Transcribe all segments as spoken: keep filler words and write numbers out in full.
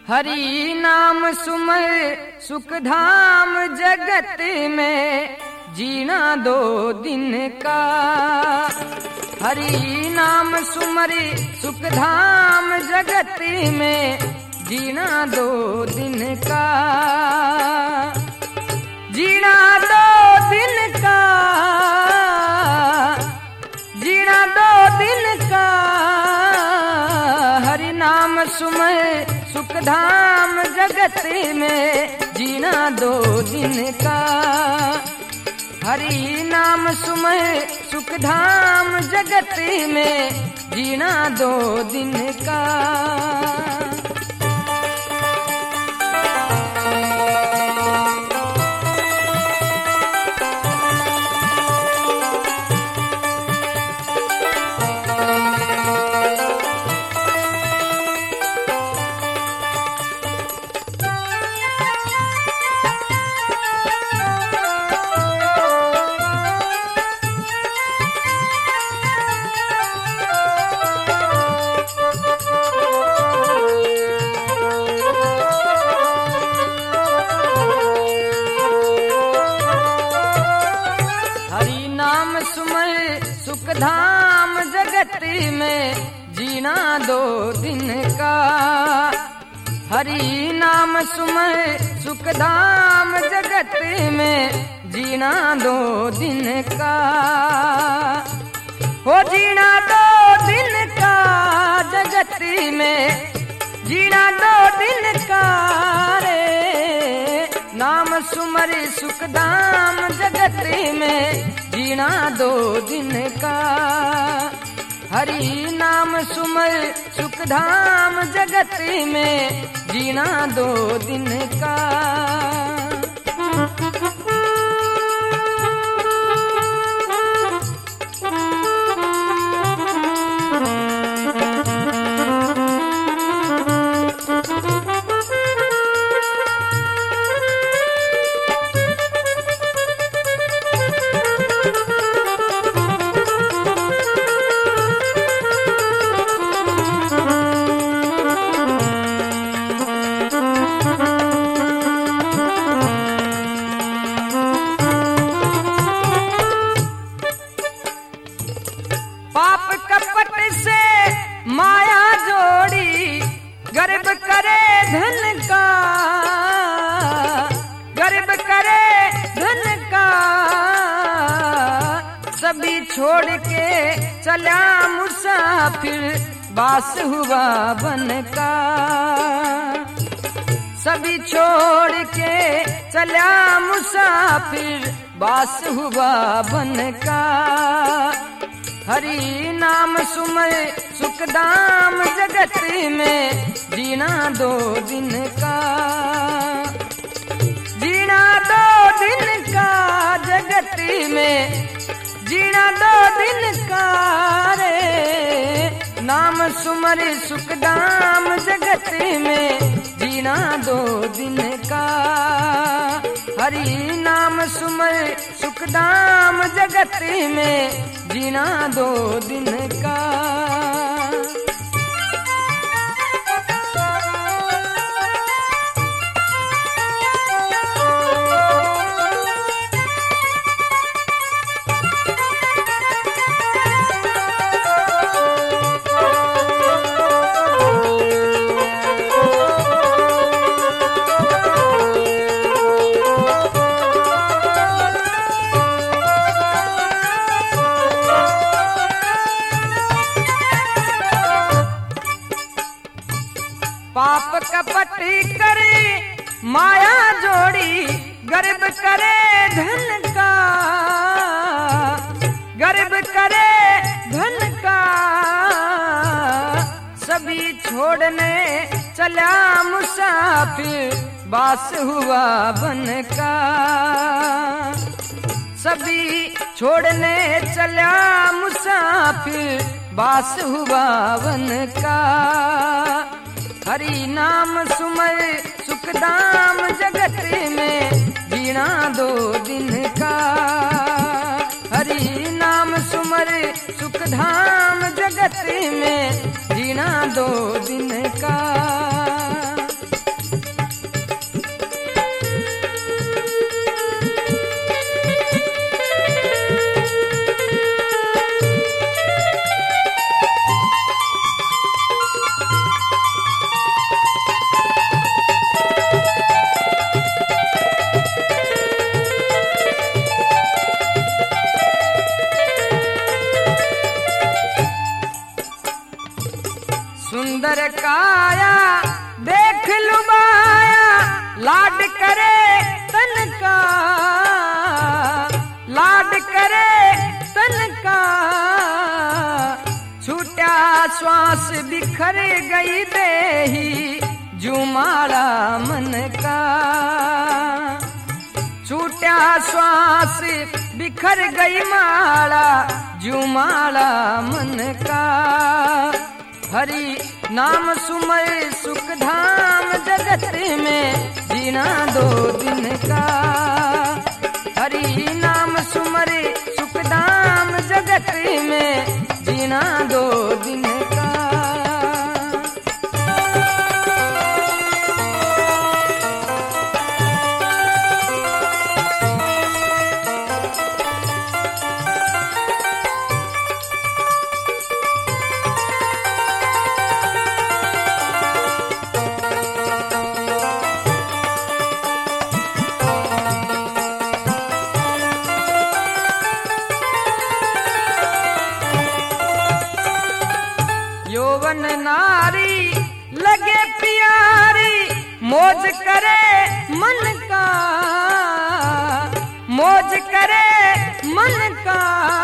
हरि नाम सुमर सुख धाम जगत में जीना दो दिन का। हरि नाम सुमर सुख धाम जगत में जीना दो दिन का। जीना दो दिन का, जीना दो दिन का। हरि नाम सुमर सुख धाम जगत में जीना दो दिन का। हरि नाम सुमर सुख धाम जगत में जीना दो दिन का। सुख धाम जगत में जीना दो दिन का। हरि नाम सुमर सुख धाम जगत में जीना दो दिन का। हो जीना दो दिन का जगत में जीना दो दिन का रे। नाम सुमर सुख धाम जगत में जीना दो दिन का। हरि नाम सुमर सुख धाम जगत में जीना दो दिन का। पाप कपट से माया जोड़ी गर्व करे धन का। गर्व करे धन का सभी छोड़ के चला मुसाफिर बास हुआ बन का। सभी छोड़ के चला मुसाफिर बास हुआ बन का। हरि नाम सुमर सुख धाम जगत में जीना दो दिन का। जीना दो दिन का जगत में जीना दो दिन का रे। नाम सुमर सुख धाम जगत में जीना दो दिन का। हरि नाम सुमर सुख धाम जगत में जीना दो दिन का। पाप कपट करे माया जोड़ी गर्व करे धन का। गर्व करे धन का सभी छोड़ने चला मुसाफिर बास हुआ बन का। सभी छोड़ने चला मुसाफिर बास हुआ बन का। हरि नाम सुमर सुख धाम जगत में जीना दो दिन का। हरि नाम सुमर सुख धाम जगत में जीना दो दिन का। लाड करे तन का, लाड करे तन का, छूटा श्वास बिखर गई देही जुमाड़ा मन का, छूटा श्वास बिखर गई माला जुमाड़ा मन का। हरि नाम सुमर सुख धाम जगत में जीना दो दिन का, हरि नाम सुमर सुख धाम जगत में जीना दो दिन का। यौवन नारी लगे प्यारी मौज करे मन का, मौज करे मन का,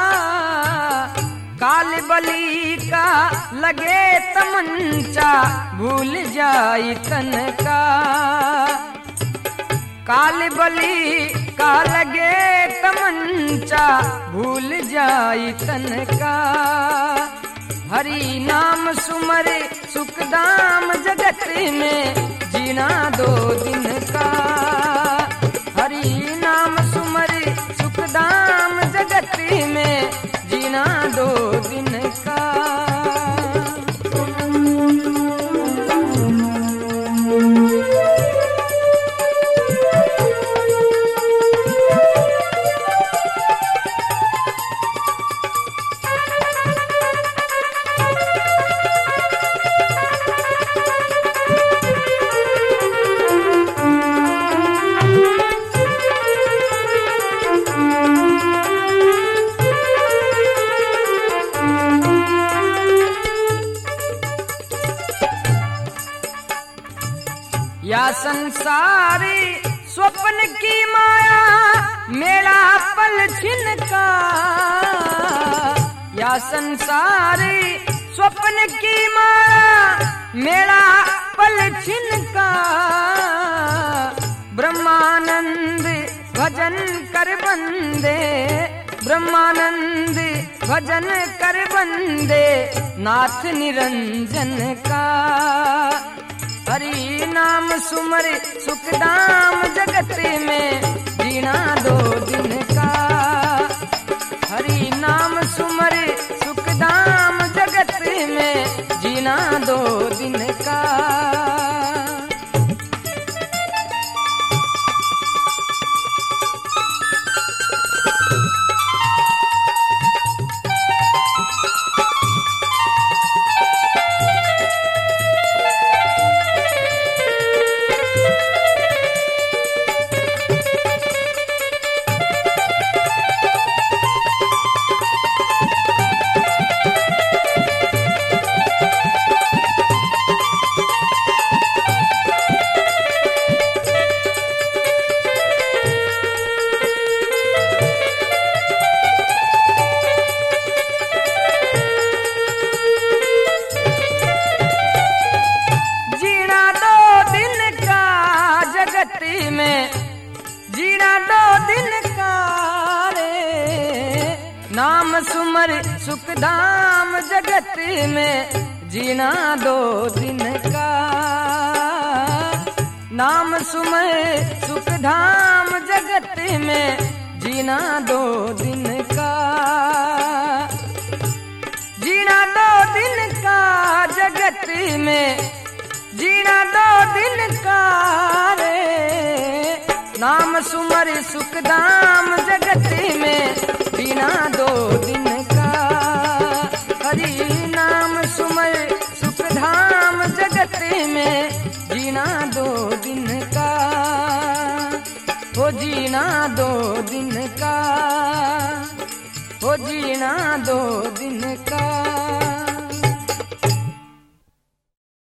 काल बली का लगे तमंचा भूल जाई तन का, काल बली का लगे तमंचा भूल जाई तन का। हरि नाम सुमर सुख धाम जगत में जीना दो दिन का, हरि नाम सुमर सुख धाम जगत में जीना दो दिन का। या संसारी स्वप्न की माया मेरा पल छिन का, या संसारी स्वप्न की माया मेरा पल छिन का। ब्रह्मानंद भजन कर बंदे, ब्रह्मानंद भजन कर बंदे नाथ निरंजन का। हरि नाम सुमर सुख धाम जगत में जीना दो दिन का, हरि नाम सुमर सुख धाम जगत में जीना दो दिन का। नाम सुमर सुख धाम जगत में जीना दो दिन का, नाम सुमर सुख धाम जगत में जीना दो दिन का, जीना दो दिन का जगत में जीना दो दिन का रे। नाम सुमर सुख धाम जगत में जीना दो दिन का, हरि नाम सुमर सुख धाम जगत में जीना दो दिन का, हो जीना दो दिन का, हो जीना दो दिन का।